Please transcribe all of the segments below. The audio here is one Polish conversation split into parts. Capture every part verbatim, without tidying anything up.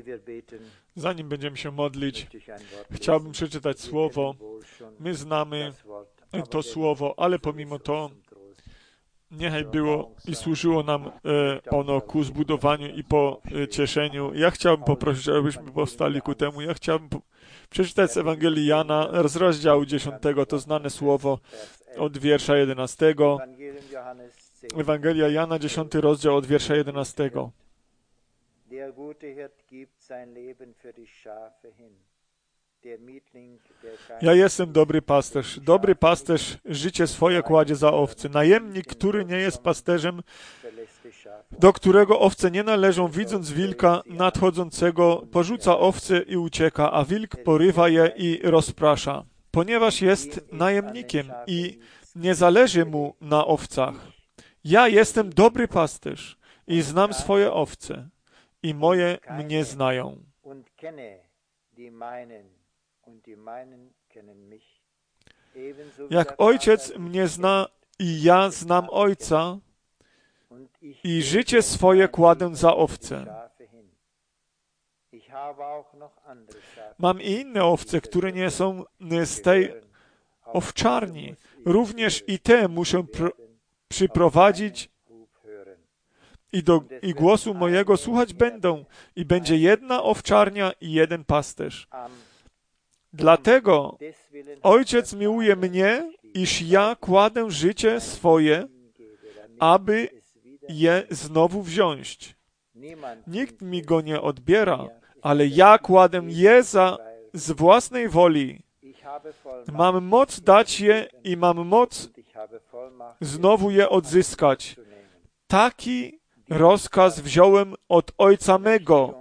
Zanim będziemy się modlić, chciałbym przeczytać słowo. My znamy to słowo, ale pomimo to niechaj było i służyło nam e, ono ku zbudowaniu i pocieszeniu. Ja chciałbym poprosić, abyśmy powstali ku temu. Ja chciałbym po- przeczytać z Ewangelii Jana z rozdziału dziesiątego, to znane słowo od wiersza jedenastego. Ewangelia Jana, dziesiąty rozdział od wiersza jedenastego. Der gute Hirt gibt sein Leben für die Schafe hin. Der Mietling, der kein Ja jestem dobry pasterz. Dobry pasterz życie swoje kładzie za owce. Najemnik, który nie jest pasterzem, verlässt die Schafe. do którego owce nie należą, widząc wilka nadchodzącego, porzuca owce i ucieka, a wilk porywa je i rozprasza, ponieważ jest najemnikiem i nie zależy mu na owcach. Ja jestem dobry pasterz i znam swoje owce i moje mnie znają. Und kenne die meinen, und die meinen kennen mich. Ebenso wie Jak der ojciec Vater mnie zna i ja znam ojca und ich i gebe życie swoje kładę za die owce. Schafe hin. Ich habe auch noch andere Schafe. Mam i inne owce, które nie są z tej owczarni. Również i te muszę pr- przyprowadzić i, do, i głosu mojego słuchać będą. I będzie jedna owczarnia i jeden pasterz. Dlatego Ojciec miłuje mnie, iż ja kładę życie swoje, aby je znowu wziąć. Nikt mi go nie odbiera, ale ja kładę je za z własnej woli. Mam moc dać je i mam moc znowu je odzyskać. Taki rozkaz wziąłem od Ojca mego.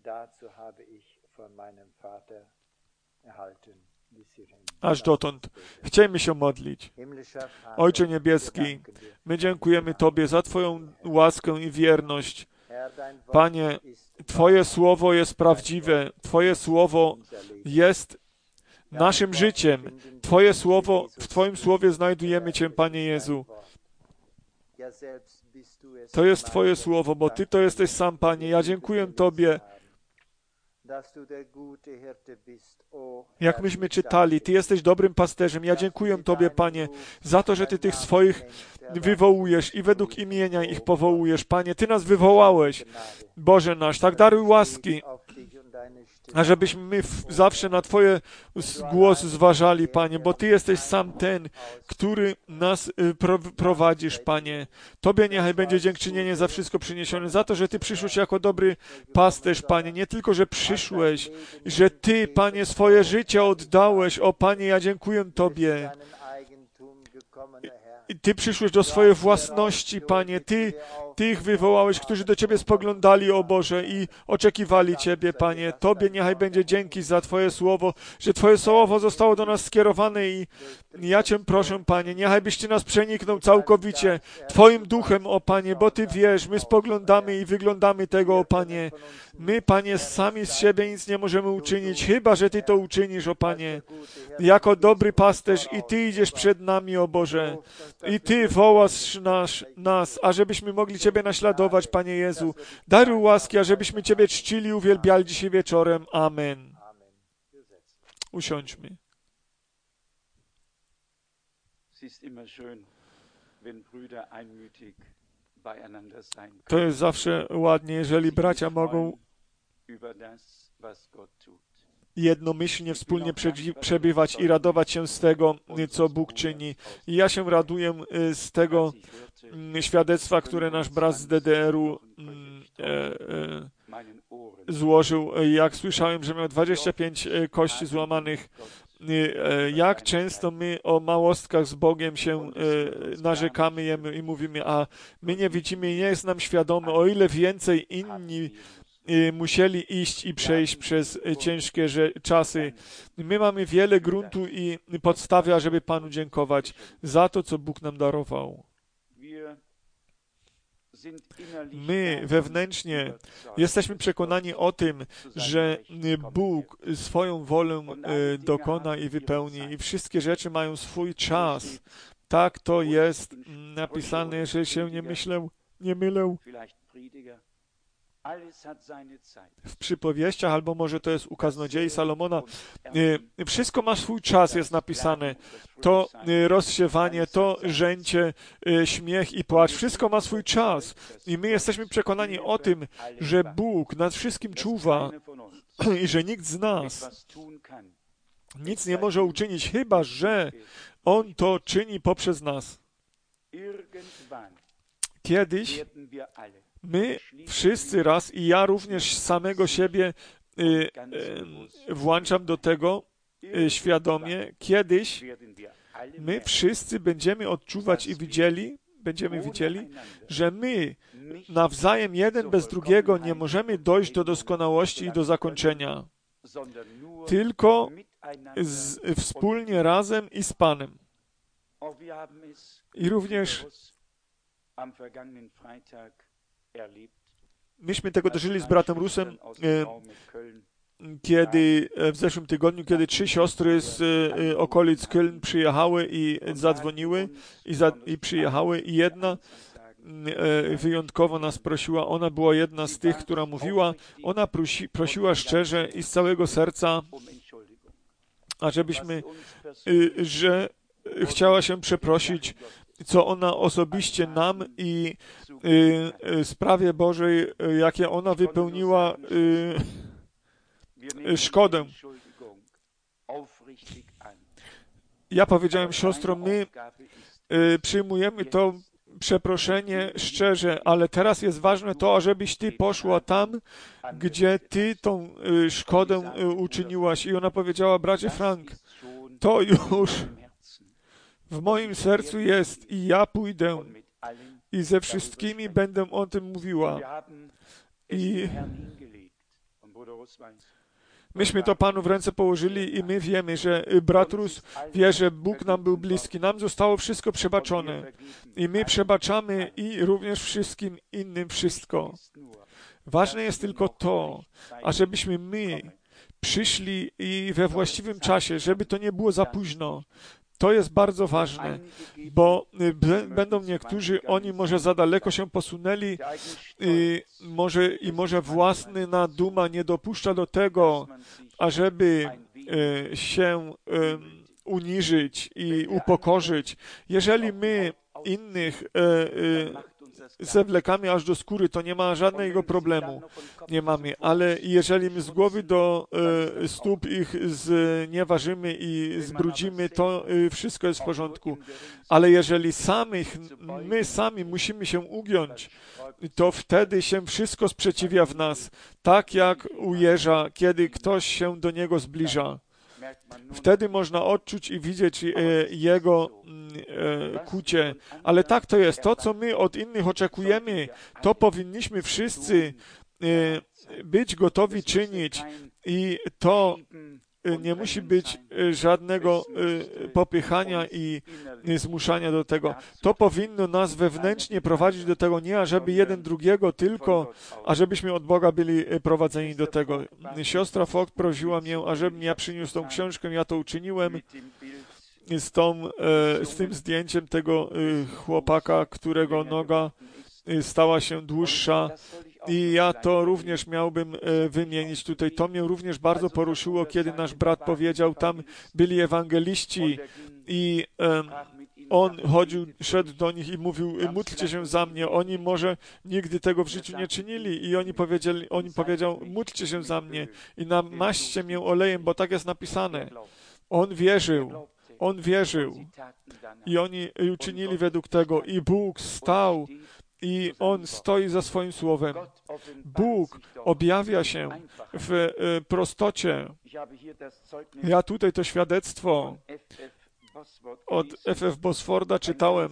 Aż dotąd. Chciejmy się modlić. Ojcze Niebieski, my dziękujemy Tobie za Twoją łaskę i wierność. Panie, Twoje słowo jest prawdziwe. Twoje słowo jest naszym życiem. Twoje słowo, w Twoim słowie znajdujemy Cię, Panie Jezu. To jest Twoje słowo, bo Ty to jesteś sam, Panie. Ja dziękuję Tobie. Jak myśmy czytali, Ty jesteś dobrym pasterzem. Ja dziękuję Tobie, Panie, za to, że Ty tych swoich wywołujesz i według imienia ich powołujesz. Panie, Ty nas wywołałeś, Boże nasz, tak daruj łaski, a żebyśmy my zawsze na Twoje głos zważali, Panie, bo Ty jesteś sam ten, który nas pro, prowadzisz, Panie. Tobie niechaj będzie dziękczynienie za wszystko przyniesione, za to, że Ty przyszłeś jako dobry pasterz, Panie. Nie tylko, że przyszłeś, że Ty, Panie, swoje życie oddałeś. O, Panie, ja dziękuję Tobie. Ty przyszłeś do swojej własności, Panie. Ty, Ty ich wywołałeś, którzy do Ciebie spoglądali, o Boże, i oczekiwali Ciebie, Panie. Tobie niechaj będzie dzięki za Twoje słowo, że Twoje słowo zostało do nas skierowane i ja Cię proszę, Panie, niechaj byś Ty nas przeniknął całkowicie Twoim duchem, o Panie, bo Ty wiesz, my spoglądamy i wyglądamy tego, o Panie. My, Panie, sami z siebie nic nie możemy uczynić, chyba że Ty to uczynisz, o Panie. Jako dobry pasterz i Ty idziesz przed nami, o Boże. I Ty wołasz nas, nas, ażebyśmy mogli Ciebie naśladować, Panie Jezu. Daruj łaski, ażebyśmy Ciebie czcili i uwielbiali dzisiaj wieczorem. Amen. Usiądźmy. To jest zawsze ładnie, jeżeli bracia mogą jednomyślnie, wspólnie przebywać i radować się z tego, co Bóg czyni. I ja się raduję z tego świadectwa, które nasz brat z D D R-u e, e, złożył. Jak słyszałem, że miał dwadzieścia pięć kości złamanych. Jak często my o małostkach z Bogiem się narzekamy i mówimy, a my nie widzimy i nie jest nam świadomy, o ile więcej inni musieli iść i przejść przez ciężkie czasy. My mamy wiele gruntu i podstawy, ażeby Panu dziękować za to, co Bóg nam darował. My wewnętrznie jesteśmy przekonani o tym, że Bóg swoją wolę dokona i wypełni i wszystkie rzeczy mają swój czas. Tak to jest napisane, że się nie myślę, nie mylę. w przypowieściach, albo może to jest u kaznodziei Salomona, y, wszystko ma swój czas, jest napisane. To y, rozsiewanie, to żęcie, y, śmiech i płacz, wszystko ma swój czas. I my jesteśmy przekonani o tym, że Bóg nad wszystkim czuwa i że nikt z nas nic nie może uczynić, chyba że On to czyni poprzez nas. Kiedyś my wszyscy raz, i ja również samego siebie y, y, włączam do tego y, świadomie, kiedyś my wszyscy będziemy odczuwać i widzieli, będziemy widzieli, że my nawzajem jeden bez drugiego nie możemy dojść do doskonałości i do zakończenia, tylko z, wspólnie razem i z Panem. I również myśmy tego dożyli z bratem Rusem, kiedy w zeszłym tygodniu, kiedy trzy siostry z okolic Köln przyjechały i zadzwoniły i, za, i przyjechały, i jedna wyjątkowo nas prosiła, ona była jedna z tych, która mówiła, ona prosi, prosiła szczerze i z całego serca, ażebyśmy, że chciała się przeprosić, co ona osobiście nam i y, sprawie Bożej, jakie ona wypełniła y, szkodę. Ja powiedziałem siostrom, my y, przyjmujemy to przeproszenie szczerze, ale teraz jest ważne to, ażebyś ty poszła tam, gdzie ty tą y, szkodę y, uczyniłaś. I ona powiedziała, bracie Frank, to już w moim sercu jest i ja pójdę i ze wszystkimi będę o tym mówiła. I myśmy to Panu w ręce położyli i my wiemy, że brat Rus wie, że Bóg nam był bliski. Nam zostało wszystko przebaczone. I my przebaczamy i również wszystkim innym wszystko. Ważne jest tylko to, ażebyśmy my przyszli i we właściwym czasie, żeby to nie było za późno. To jest bardzo ważne, bo b- będą niektórzy, oni może za daleko się posunęli i może, i może własny naduma nie dopuszcza do tego, ażeby e, się e, uniżyć i upokorzyć. Jeżeli my innych e, e, zewlekamy aż do skóry, to nie ma żadnego problemu. Nie mamy, ale jeżeli my z głowy do e, stóp ich znieważymy i zbrudzimy, to e, wszystko jest w porządku. Ale jeżeli samych, my sami musimy się ugiąć, to wtedy się wszystko sprzeciwia w nas, tak jak u jeża, kiedy ktoś się do niego zbliża. Wtedy można odczuć i widzieć e, jego e, kucie. Ale tak to jest. To, co my od innych oczekujemy, to powinniśmy wszyscy e, być gotowi czynić. I to e, nie musi być e, żadnego e, popychania i e, zmuszania do tego. To powinno nas wewnętrznie prowadzić do tego, nie ażeby jeden drugiego, tylko ażebyśmy od Boga byli prowadzeni do tego. Siostra Vogt prosiła mnie, ażebym ja przyniósł tą książkę, ja to uczyniłem z, tą, e, z tym zdjęciem tego e, chłopaka, którego noga e, stała się dłuższa. I ja to również miałbym e, wymienić tutaj. To mnie również bardzo poruszyło, kiedy nasz brat powiedział, tam byli ewangeliści i e, on chodził, szedł do nich i mówił, módlcie się za mnie. Oni może nigdy tego w życiu nie czynili i oni powiedzieli, on powiedział, módlcie się za mnie i namaśćcie mnie olejem, bo tak jest napisane. On wierzył, on wierzył i oni uczynili według tego i Bóg stał i On stoi za swoim słowem. Bóg objawia się w e, prostocie. Ja tutaj to świadectwo od F F Bosforda czytałem.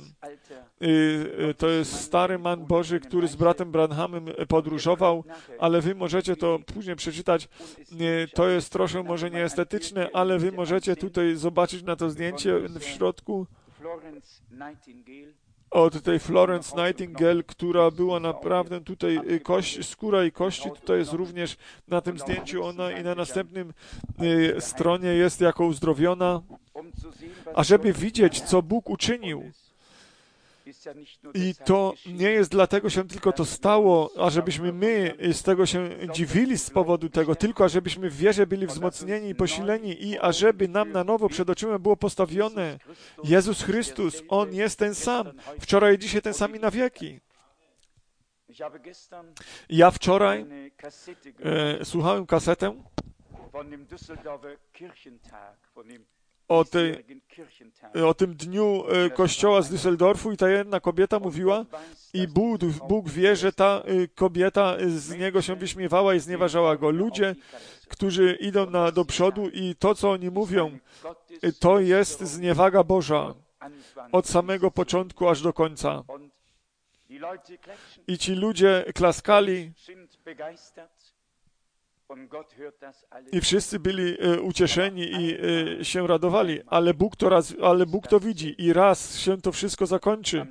To jest stary man Boży, który z bratem Branhamem podróżował, ale wy możecie to później przeczytać. To jest troszkę może nieestetyczne, ale wy możecie tutaj zobaczyć na to zdjęcie w środku od tej Florence Nightingale, która była naprawdę tutaj kość, skóra i kości, tutaj jest również na tym zdjęciu ona i na następnym y, stronie jest jako uzdrowiona, a żeby widzieć, co Bóg uczynił. I to nie jest dlatego się tylko to stało, ażebyśmy my z tego się dziwili z powodu tego, tylko ażebyśmy w wierze byli wzmocnieni i posileni i ażeby nam na nowo przed oczyma było postawione Jezus Chrystus. On jest ten sam, wczoraj i dzisiaj ten sam i na wieki. Ja wczoraj e, słuchałem kasetę o, tej, o tym dniu e, kościoła z Düsseldorfu i ta jedna kobieta mówiła i Bóg, Bóg wie, że ta e, kobieta z niego się wyśmiewała i znieważała go. Ludzie, którzy idą na, do przodu i to, co oni mówią, e, to jest zniewaga Boża od samego początku aż do końca. I ci ludzie klaskali i wszyscy byli e, ucieszeni i e, się radowali, ale Bóg, to raz, ale Bóg to widzi i raz się to wszystko zakończy.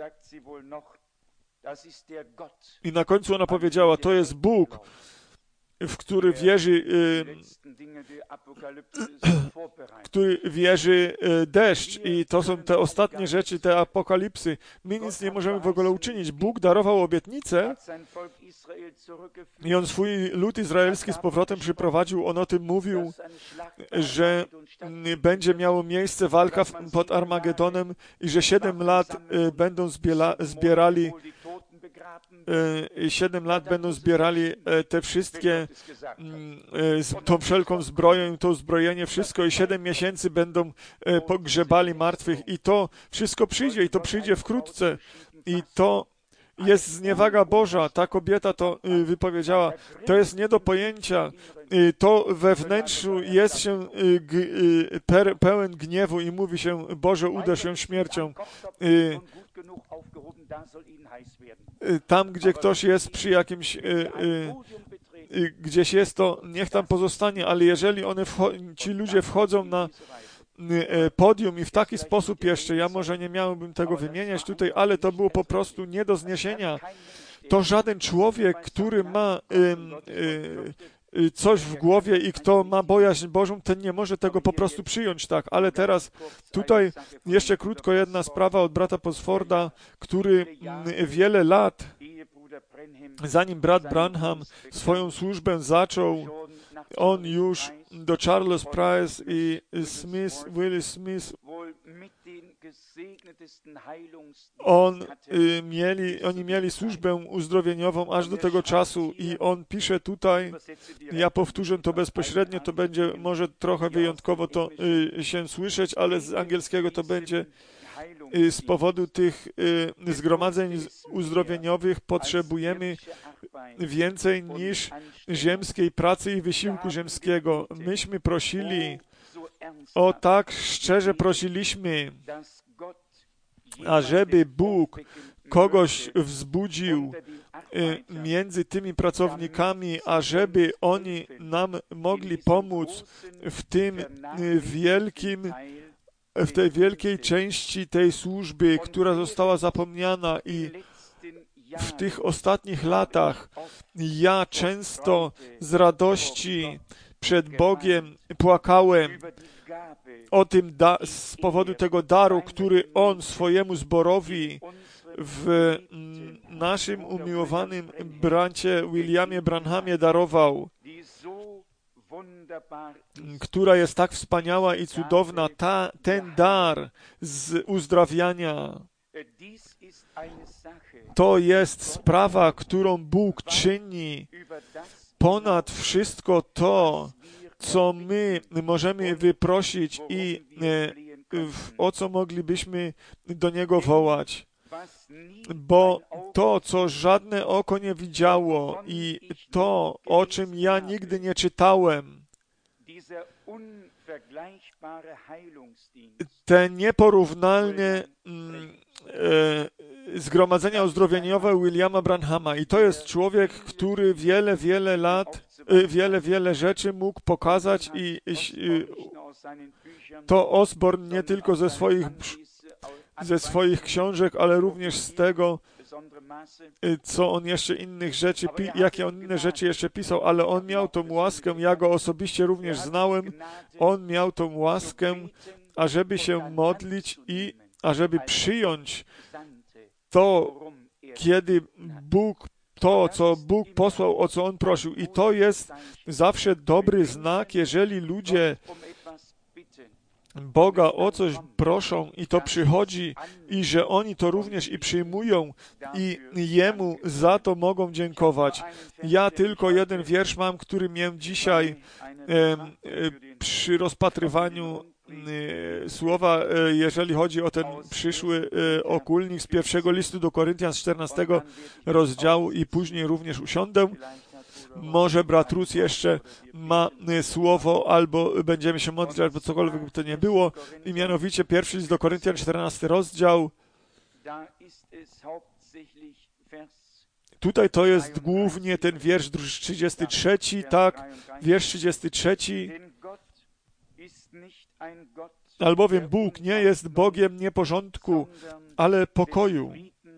I na końcu ona powiedziała, to jest Bóg, w który wierzy, e, który wierzy e, deszcz i to są te ostatnie rzeczy, te apokalipsy. My nic nie możemy w ogóle uczynić. Bóg darował obietnicę i On swój lud izraelski z powrotem przyprowadził. On o tym mówił, że będzie miało miejsce walka pod Armagedonem i że siedem lat e, będą zbiela, zbierali Siedem lat będą zbierali te wszystkie, tą wszelką zbroję, to uzbrojenie, wszystko i siedem miesięcy będą pogrzebali martwych i to wszystko przyjdzie i to przyjdzie wkrótce i to jest zniewaga Boża. Ta kobieta to wypowiedziała. To jest nie do pojęcia. To we wnętrzu jest się pełen gniewu i mówi się, Boże, uderz ją śmiercią. Tam, gdzie ktoś jest przy jakimś, gdzieś jest to, niech tam pozostanie, ale jeżeli one ci ludzie wchodzą na podium i w taki sposób jeszcze, ja może nie miałbym tego wymieniać tutaj, ale to było po prostu nie do zniesienia. To żaden człowiek, który ma coś w głowie i kto ma bojaźń Bożą, ten nie może tego po prostu przyjąć tak. Ale teraz tutaj jeszcze krótko jedna sprawa od brata Posforda, który wiele lat, zanim brat Branham swoją służbę zaczął, on już do Charles Price i Smith, Willis Smith, on, y, mieli, oni mieli służbę uzdrowieniową aż do tego czasu i on pisze tutaj, ja powtórzę to bezpośrednio, to będzie może trochę wyjątkowo to y, się słyszeć, ale z angielskiego to będzie y, z powodu tych y, zgromadzeń uzdrowieniowych potrzebujemy więcej niż ziemskiej pracy i wysiłku ziemskiego. Myśmy prosili, o tak szczerze prosiliśmy, ażeby Bóg kogoś wzbudził między tymi pracownikami, ażeby oni nam mogli pomóc w tym wielkim, w tej wielkiej części tej służby, która została zapomniana i w tych ostatnich latach ja często z radości przed Bogiem płakałem o tym da- z powodu tego daru, który On swojemu zborowi w naszym umiłowanym bracie Williamie Branhamie darował, która jest tak wspaniała i cudowna, ta, ten dar z uzdrawiania. To jest sprawa, którą Bóg czyni ponad wszystko to, co my możemy wyprosić i o co moglibyśmy do Niego wołać. Bo to, co żadne oko nie widziało i to, o czym ja nigdy nie czytałem, te nieporównalne mm, e, zgromadzenia uzdrowieniowe Williama Branhama. I to jest człowiek, który wiele, wiele lat, e, wiele, wiele rzeczy mógł pokazać i, i to Osborn nie tylko ze swoich, ze swoich książek, ale również z tego, co on jeszcze innych rzeczy, jakie on inne rzeczy jeszcze pisał, ale on miał tą łaskę, ja go osobiście również znałem, on miał tą łaskę, ażeby się modlić i ażeby przyjąć to, kiedy Bóg, to, co Bóg posłał, o co On prosił. I to jest zawsze dobry znak, jeżeli ludzie Boga o coś proszą i to przychodzi i że oni to również i przyjmują i Jemu za to mogą dziękować. Ja tylko jeden wiersz mam, który miałem dzisiaj e, e, przy rozpatrywaniu e, słowa, e, jeżeli chodzi o ten przyszły e, okulnik z pierwszego listu do Koryntian z czternastego rozdziału i później również usiądę. Może brat Rus jeszcze ma słowo, albo będziemy się modlić, albo cokolwiek by to nie było. I mianowicie pierwszy list do Koryntian, czternasty rozdział. Tutaj to jest głównie ten wiersz trzydziesty trzeci, tak, wiersz trzydziesty trzeci. Albowiem Bóg nie jest Bogiem nieporządku, ale pokoju,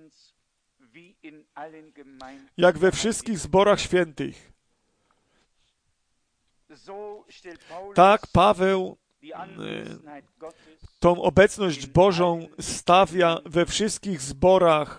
jak we wszystkich zborach świętych. Tak Paweł tą obecność Bożą stawia we wszystkich zborach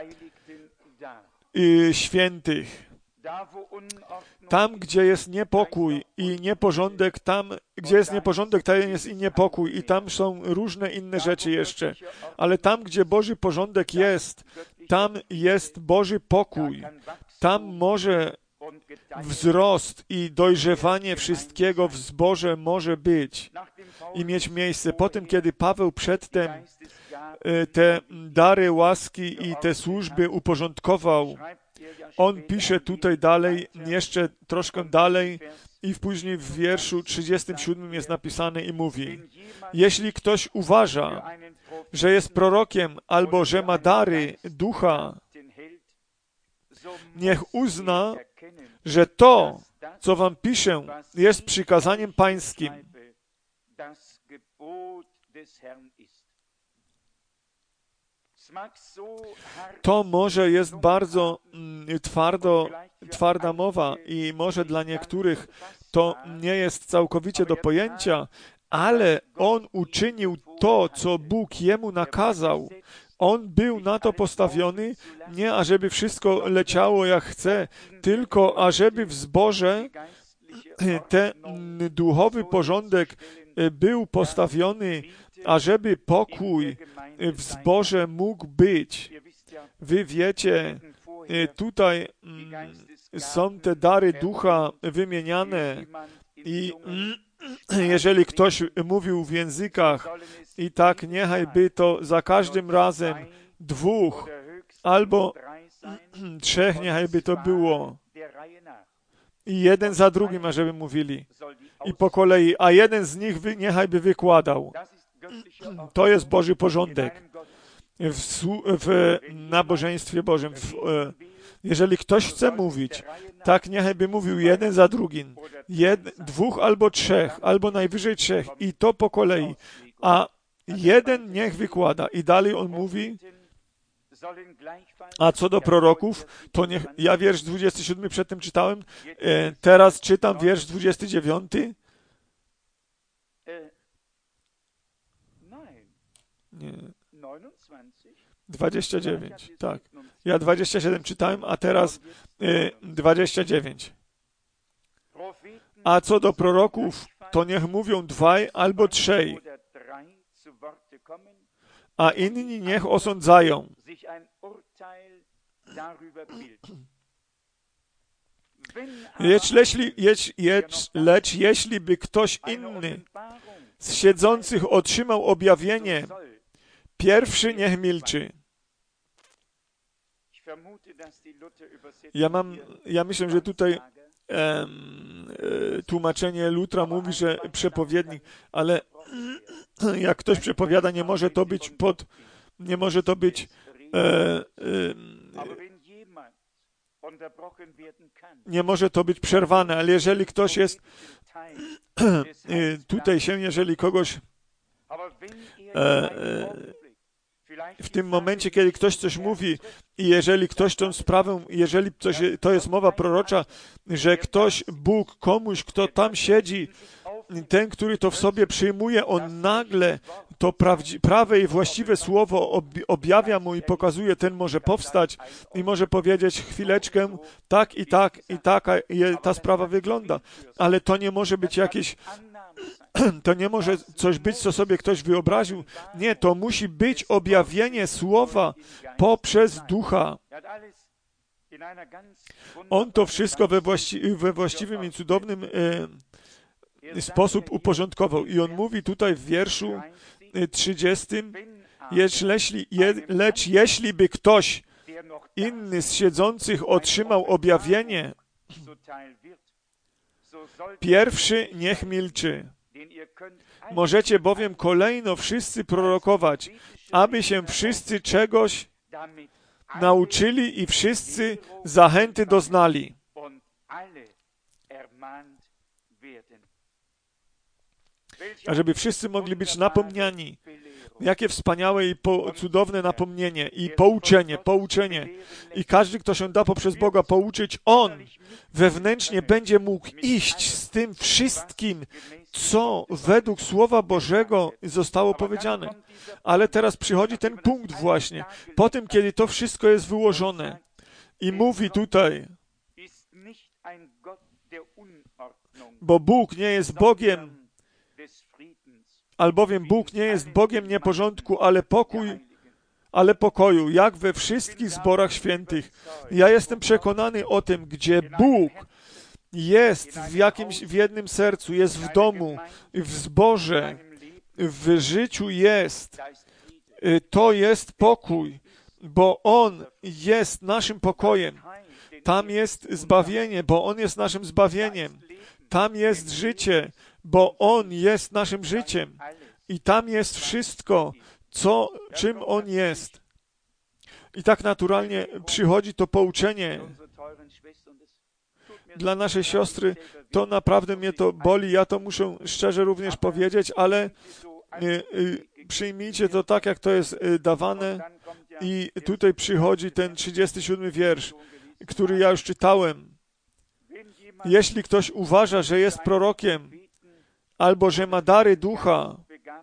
świętych. Tam, gdzie jest niepokój i nieporządek, tam, gdzie jest nieporządek, tam jest i niepokój i tam są różne inne rzeczy jeszcze. Ale tam, gdzie Boży porządek jest, tam jest Boży pokój. Tam może wzrost i dojrzewanie wszystkiego w zborze może być i mieć miejsce. Po tym, kiedy Paweł przedtem te dary łaski i te służby uporządkował, on pisze tutaj dalej, jeszcze troszkę dalej i później w wierszu trzydziestym siódmym jest napisane i mówi: jeśli ktoś uważa, że jest prorokiem albo że ma dary ducha, niech uzna, że to, co wam piszę, jest przykazaniem pańskim. To może jest bardzo mm, twardo, twarda mowa i może dla niektórych to nie jest całkowicie do pojęcia, ale on uczynił to, co Bóg jemu nakazał. On był na to postawiony, nie ażeby wszystko leciało jak chce, tylko ażeby w zborze ten duchowy porządek był postawiony, ażeby pokój w zborze mógł być. Wy wiecie, tutaj są te dary ducha wymieniane i jeżeli ktoś mówił w językach i tak niechaj by to za każdym razem dwóch albo trzech niechaj by to było. I jeden za drugim, ażeby mówili. I po kolei, a jeden z nich wy, niechaj by wykładał. To jest Boży porządek w, w nabożeństwie Bożym. W, jeżeli ktoś chce mówić, tak niechaj by mówił jeden za drugim. Jed, dwóch albo trzech, albo najwyżej trzech. I to po kolei. A jeden niech wykłada. I dalej on mówi, a co do proroków, to niech, ja wiersz dwudziesty siódmy przedtem czytałem, e, teraz czytam wiersz dwudziesty dziewiąty. Nie. dwadzieścia dziewięć, tak. Ja dwadzieścia siedem czytałem, a teraz e, dwadzieścia dziewięć. A co do proroków, to niech mówią dwaj albo trzej, a inni niech osądzają. Lecz, leśli, lecz, lecz, lecz jeśli by ktoś inny z siedzących otrzymał objawienie, pierwszy niech milczy. Ja mam, ja myślę, że tutaj em, tłumaczenie Lutra mówi, że przepowiednik, ale jak ktoś przepowiada, nie może to być pod, nie może to być e, e, nie może to być przerwane, ale jeżeli ktoś jest tutaj się, jeżeli kogoś e, e, w tym momencie, kiedy ktoś coś mówi i jeżeli ktoś tą sprawę, jeżeli coś, to jest mowa prorocza, że ktoś, Bóg, komuś, kto tam siedzi, ten, który to w sobie przyjmuje, on nagle to prawdzi- prawe i właściwe słowo ob- objawia mu i pokazuje, ten może powstać i może powiedzieć chwileczkę, tak i tak i taka je- ta sprawa wygląda. Ale to nie może być jakieś, to nie może coś być, co sobie ktoś wyobraził. Nie, to musi być objawienie słowa poprzez Ducha. On to wszystko we, właści- we właściwym i cudownym e, sposób uporządkował. I on mówi tutaj w wierszu trzydziestym, jeśli, je, lecz jeśli by ktoś inny z siedzących otrzymał objawienie, pierwszy niech milczy. Możecie bowiem kolejno wszyscy prorokować, aby się wszyscy czegoś nauczyli i wszyscy zachęty doznali. A żeby wszyscy mogli być napomniani. Jakie wspaniałe i po, cudowne napomnienie i pouczenie, pouczenie. I każdy, kto się da poprzez Boga pouczyć, on wewnętrznie będzie mógł iść z tym wszystkim, co według Słowa Bożego zostało powiedziane. Ale teraz przychodzi ten punkt właśnie, po tym, kiedy to wszystko jest wyłożone. I mówi tutaj, bo Bóg nie jest Bogiem, albowiem Bóg nie jest Bogiem nieporządku, ale pokój, ale pokoju, jak we wszystkich zborach świętych. Ja jestem przekonany o tym, gdzie Bóg jest w jakimś, w jednym sercu, jest w domu, w zborze, w życiu jest, to jest pokój, bo On jest naszym pokojem. Tam jest zbawienie, bo On jest naszym zbawieniem. Tam jest życie, bo On jest naszym życiem. I tam jest wszystko, co, czym On jest. I tak naturalnie przychodzi to pouczenie dla naszej siostry. To naprawdę mnie to boli, ja to muszę szczerze również powiedzieć, ale y, y, przyjmijcie to tak, jak to jest y, dawane. I tutaj przychodzi ten trzydziesty siódmy wiersz, który ja już czytałem. Jeśli ktoś uważa, że jest prorokiem, albo że ma dary ducha,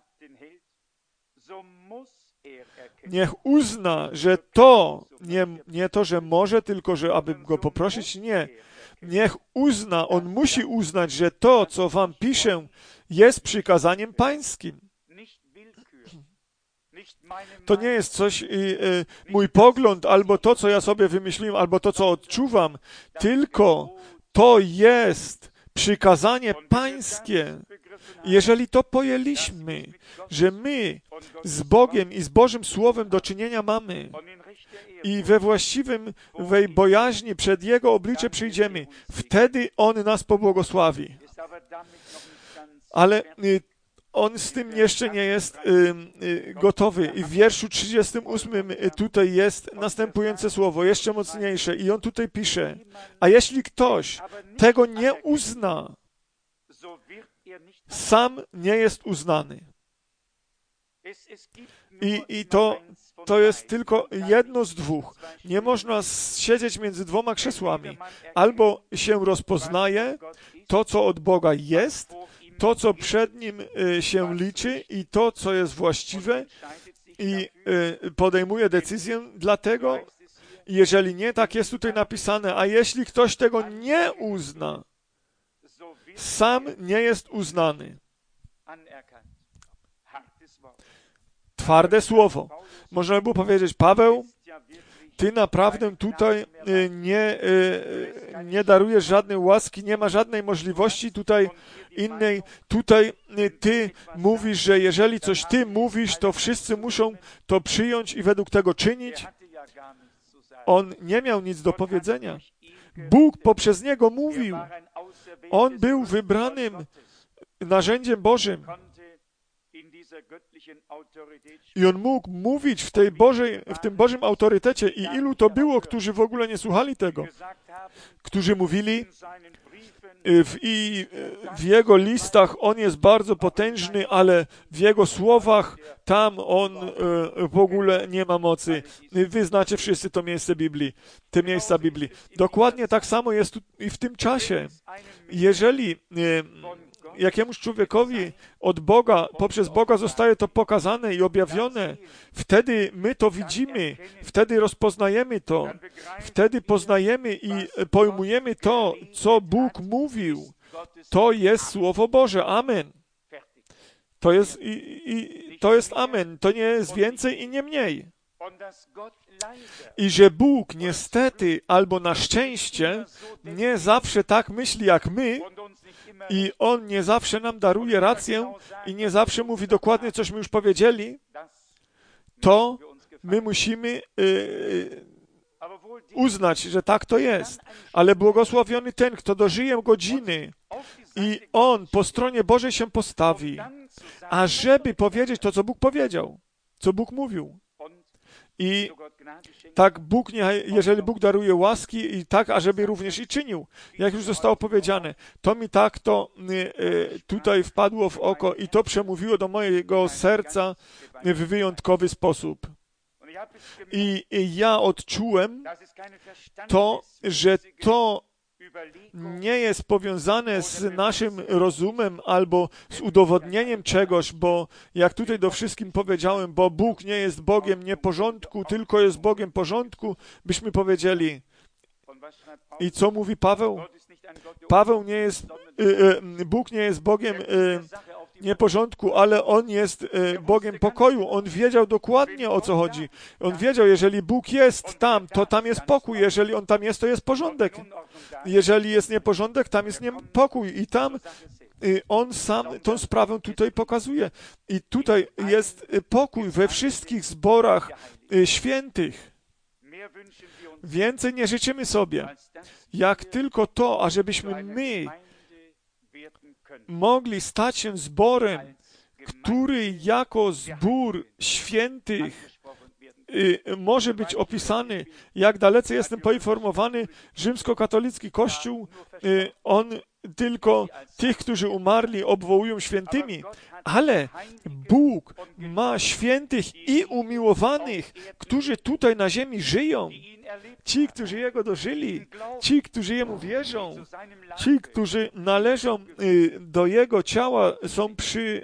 niech uzna, że to, nie, nie to, że może, tylko że aby go poprosić, nie. Niech uzna, on musi uznać, że to, co wam piszę, jest przykazaniem pańskim. To nie jest coś, y, y, mój pogląd, albo to, co ja sobie wymyśliłem, albo to, co odczuwam, tylko to jest przykazanie pańskie. Jeżeli to pojęliśmy, że my z Bogiem i z Bożym Słowem do czynienia mamy i we właściwym wej bojaźni przed Jego oblicze przyjdziemy, wtedy On nas pobłogosławi. Ale y, On z tym jeszcze nie jest y, y, gotowy. I w wierszu trzydziestym ósmym y, tutaj jest następujące słowo, jeszcze mocniejsze. I on tutaj pisze, a jeśli ktoś tego nie uzna, sam nie jest uznany. I, i to, to jest tylko jedno z dwóch. Nie można siedzieć między dwoma krzesłami. Albo się rozpoznaje to, co od Boga jest, to, co przed Nim się liczy i to, co jest właściwe i podejmuje decyzję dlatego. Jeżeli nie, tak jest tutaj napisane, a jeśli ktoś tego nie uzna, sam nie jest uznany. Twarde słowo. Można by było powiedzieć, Paweł, ty naprawdę tutaj nie, nie darujesz żadnej łaski, nie ma żadnej możliwości tutaj innej. Tutaj ty mówisz, że jeżeli coś ty mówisz, to wszyscy muszą to przyjąć i według tego czynić. On nie miał nic do powiedzenia. Bóg poprzez niego mówił. On był wybranym narzędziem Bożym. I on mógł mówić w, tej Bożej, w tym Bożym autorytecie. I ilu to było, którzy w ogóle nie słuchali tego? Którzy mówili, w, i w jego listach on jest bardzo potężny, ale w jego słowach tam on w ogóle nie ma mocy. Wy znacie wszyscy to miejsce Biblii, te miejsca Biblii. Dokładnie tak samo jest tu i w tym czasie. Jeżeli jakiemuś człowiekowi od Boga, poprzez Boga zostaje to pokazane i objawione, wtedy my to widzimy, wtedy rozpoznajemy to, wtedy poznajemy i pojmujemy to, co Bóg mówił. To jest Słowo Boże. Amen. To jest, i, i, to jest amen. To nie jest więcej i nie mniej. I że Bóg niestety albo na szczęście nie zawsze tak myśli jak my i On nie zawsze nam daruje rację i nie zawsze mówi dokładnie, cośmy już powiedzieli, to my musimy yy, uznać, że tak to jest. Ale błogosławiony ten, kto dożyje godziny i on po stronie Bożej się postawi, ażeby powiedzieć to, co Bóg powiedział, co Bóg mówił. I tak Bóg, nie, jeżeli Bóg daruje łaski, i tak, ażeby również i czynił. Jak już zostało powiedziane, to mi tak to y, tutaj wpadło w oko i to przemówiło do mojego serca w wyjątkowy sposób. I, i ja odczułem to, że to nie jest powiązane z naszym rozumem albo z udowodnieniem czegoś, bo jak tutaj do wszystkim powiedziałem, bo Bóg nie jest Bogiem nieporządku, tylko jest Bogiem porządku, byśmy powiedzieli. I co mówi Paweł? Paweł nie jest, y, y, Bóg nie jest Bogiem y, nieporządku, ale On jest y, Bogiem pokoju. On wiedział dokładnie, o co chodzi. On wiedział, jeżeli Bóg jest tam, to tam jest pokój. Jeżeli On tam jest, to jest porządek. Jeżeli jest nieporządek, tam jest niepokój. I tam y, On sam tą sprawę tutaj pokazuje. I tutaj jest y, pokój we wszystkich zborach y, świętych. Więcej nie życzymy sobie, jak tylko to, ażebyśmy my mogli stać się zborem, który jako zbór świętych y, może być opisany. Jak dalece jestem poinformowany, rzymskokatolicki Kościół, y, on tylko tych, którzy umarli, obwołują świętymi, ale Bóg ma świętych i umiłowanych, którzy tutaj na ziemi żyją. Ci, którzy Jego dożyli, ci, którzy Jemu wierzą, ci, którzy należą do Jego ciała, są przy,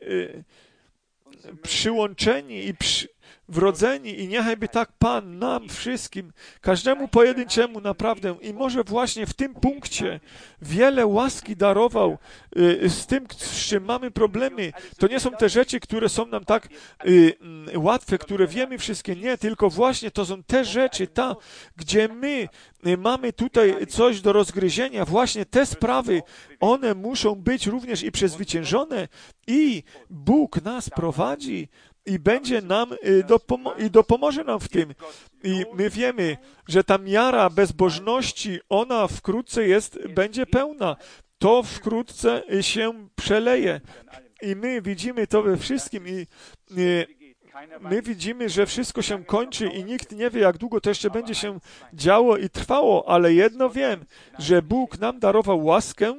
przyłączeni i przy, wrodzeni i niechajby tak Pan nam wszystkim, każdemu pojedynczemu naprawdę i może właśnie w tym punkcie wiele łaski darował y, z tym, z czym mamy problemy. To nie są te rzeczy, które są nam tak y, y, łatwe, które wiemy wszystkie. Nie, tylko właśnie to są te rzeczy, ta, gdzie my y, mamy tutaj coś do rozgryzienia. Właśnie te sprawy, one muszą być również i przezwyciężone i Bóg nas prowadzi i będzie nam y, dopomo- i dopomoże nam w tym. I my wiemy, że ta miara bezbożności, ona wkrótce jest, będzie pełna. To wkrótce się przeleje. I my widzimy to we wszystkim i y, my widzimy, że wszystko się kończy i nikt nie wie, jak długo to jeszcze będzie się działo i trwało, ale jedno wiem, że Bóg nam darował łaskę,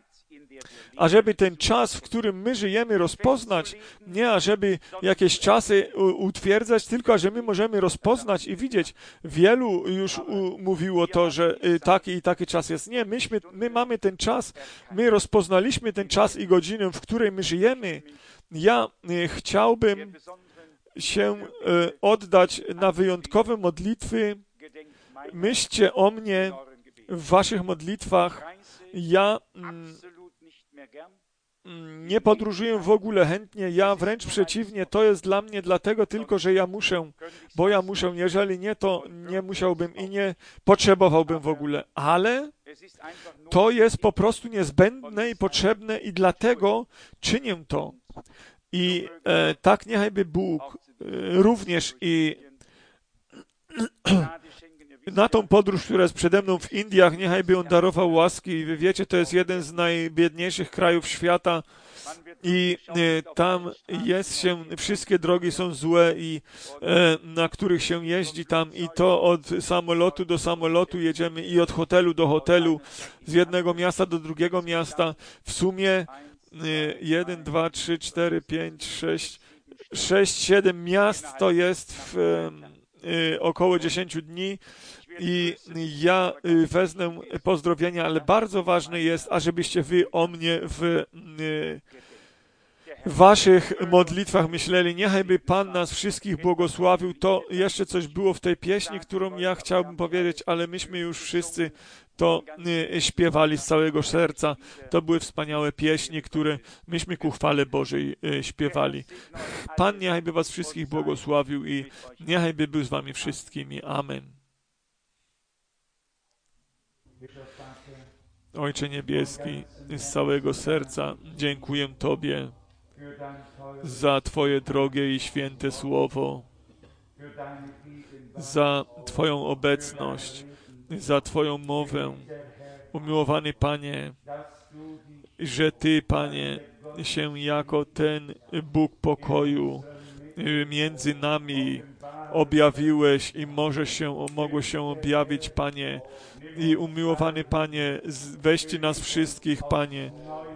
ażeby ten czas, w którym my żyjemy, rozpoznać, nie ażeby jakieś czasy utwierdzać, tylko że my możemy rozpoznać i widzieć. Wielu już u, mówiło to, że taki i taki czas jest. Nie, myśmy, my mamy ten czas, my rozpoznaliśmy ten czas i godzinę, w której my żyjemy. Ja chciałbym się oddać na wyjątkowe modlitwy. Myślcie o mnie w waszych modlitwach. Ja mm, nie podróżuję w ogóle chętnie, ja wręcz przeciwnie, to jest dla mnie dlatego tylko, że ja muszę, bo ja muszę, jeżeli nie, to nie musiałbym i nie potrzebowałbym w ogóle, ale to jest po prostu niezbędne i potrzebne i dlatego czynię to. I e, tak niechajby Bóg e, również i na tą podróż, która jest przede mną w Indiach, niechajby On darował łaski. I wy wiecie, to jest jeden z najbiedniejszych krajów świata i e, tam jest się, wszystkie drogi są złe i e, na których się jeździ tam i to od samolotu do samolotu jedziemy i od hotelu do hotelu, z jednego miasta do drugiego miasta. W sumie jeden, dwa, trzy, cztery, pięć, sześć, sześć, siedem miast to jest w y, około dziesięciu dni I ja y, wezmę pozdrowienia, ale bardzo ważne jest, ażebyście wy o mnie w y, w waszych modlitwach myśleli, niechaj Pan nas wszystkich błogosławił. To jeszcze coś było w tej pieśni, którą ja chciałbym powiedzieć, ale myśmy już wszyscy to y, śpiewali z całego serca. To były wspaniałe pieśni, które myśmy ku chwale Bożej y, śpiewali. Pan niechaj by was wszystkich błogosławił i niechaj by był z wami wszystkimi. Amen. Ojcze Niebieski, z całego serca dziękuję Tobie za Twoje drogie i święte słowo, za Twoją obecność, za Twoją mowę. Umiłowany Panie, że Ty, Panie, się jako ten Bóg pokoju między nami objawiłeś i możesz się, mogłeś się objawić, Panie. I umiłowany Panie, weźcie nas wszystkich, Panie.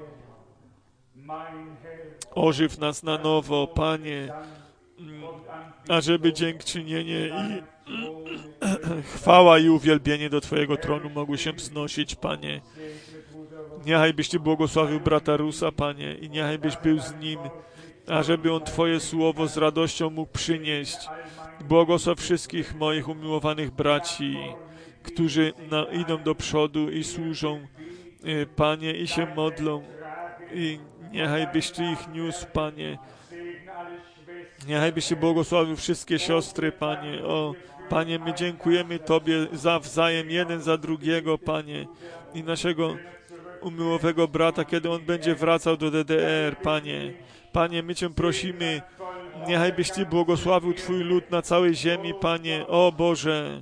Ożyw nas na nowo, Panie, ażeby dziękczynienie i chwała i uwielbienie do Twojego tronu mogły się wznosić, Panie. Niechaj byś Ty błogosławił brata Rusa, Panie, i niechaj byś był z nim, ażeby on Twoje słowo z radością mógł przynieść. Błogosław wszystkich moich umiłowanych braci, którzy na, idą do przodu i służą, Panie, i się modlą. I niechaj byś Ty ich niósł, Panie. Niechaj byś Ty błogosławił wszystkie siostry, Panie. O, Panie, my dziękujemy Tobie za wzajem, jeden za drugiego, Panie. I naszego umiłowego brata, kiedy on będzie wracał do D D R, Panie. Panie, my Cię prosimy, niechaj byś Ty błogosławił Twój lud na całej ziemi, Panie. O Boże.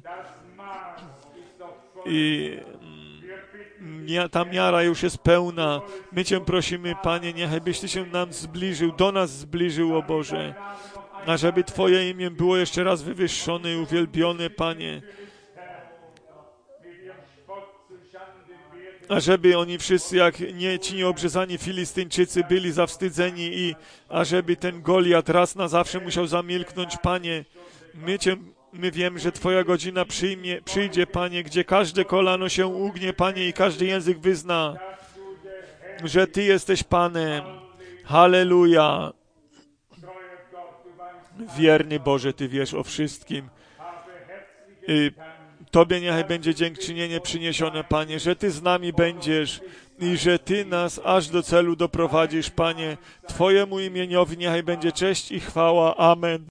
I ta miara już jest pełna. My Cię prosimy, Panie, niechaj byś Ty się nam zbliżył, do nas zbliżył, o Boże. Ażeby Twoje imię było jeszcze raz wywyższone i uwielbione, Panie. Ażeby oni wszyscy, jak nie, ci nieobrzezani Filistyńczycy, byli zawstydzeni i ażeby ten Goliat raz na zawsze musiał zamilknąć, Panie. My Cię, my wiemy, że Twoja godzina przyjmie, przyjdzie, Panie, gdzie każde kolano się ugnie, Panie, i każdy język wyzna, że Ty jesteś Panem. Halleluja. Wierny Boże, Ty wiesz o wszystkim. I Tobie niechaj będzie dziękczynienie przyniesione, Panie, że Ty z nami będziesz i że Ty nas aż do celu doprowadzisz, Panie. Twojemu imieniowi niechaj będzie cześć i chwała. Amen.